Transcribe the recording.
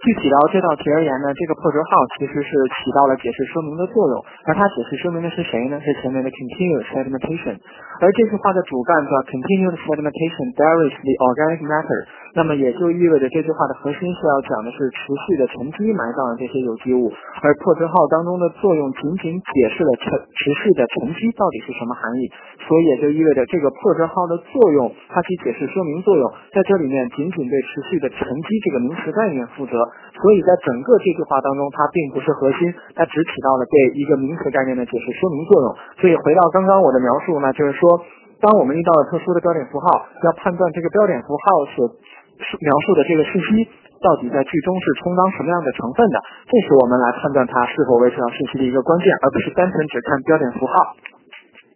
具体到这道题而言呢，这个破折号其实是起到了解释说明的作用，而它解释说明的是谁呢？是前面的 continuous sedimentation。而这句话的主干叫 continuous sedimentation buries the organic matter， 那么也就意味着这句话的核心是要讲的是持续的沉积埋葬了这些有机物，而破折号当中的作用仅仅解释了持续的沉积到底是什么含义，所以也就意味着这个破折号的作用，它起解释说明作用，在这里面仅仅对持续的沉积这个名词概念负责，所以在整个这句话当中，它并不是核心，它只起到了对一个名词概念的解释说明作用。所以回到刚刚我的描述呢，就是说当我们遇到了特殊的标点符号，要判断这个标点符号所描述的这个信息到底在句中是充当什么样的成分的，这是我们来判断它是否为这条信息的一个关键，而不是单纯只看标点符号。